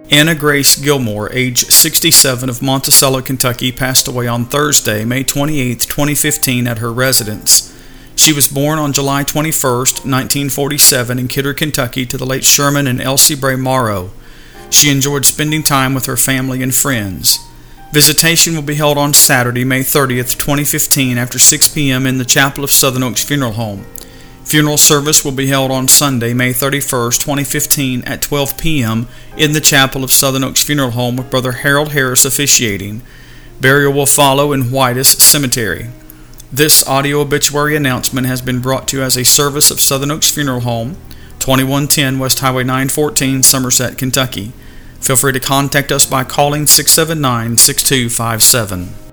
Anna Grace Gilmore, age 67, of Monticello, Kentucky, passed away on Thursday, May 28, 2015, at her residence. She was born on July 21, 1947, in Kidder, Kentucky, to the late Sherman and Elsie Bray Morrow. She enjoyed spending time with her family and friends. Visitation will be held on Saturday, May 30, 2015, after 6 p.m. in the Chapel of Southern Oaks Funeral Home. Funeral service will be held on Sunday, May 31, 2015, at 12 p.m. in the Chapel of Southern Oaks Funeral Home with Brother Harold Harris officiating. Burial will follow in Whitus Cemetery. This audio obituary announcement has been brought to you as a service of Southern Oaks Funeral Home, 2110 West Highway 914, Somerset, Kentucky. Feel free to contact us by calling 679-6257.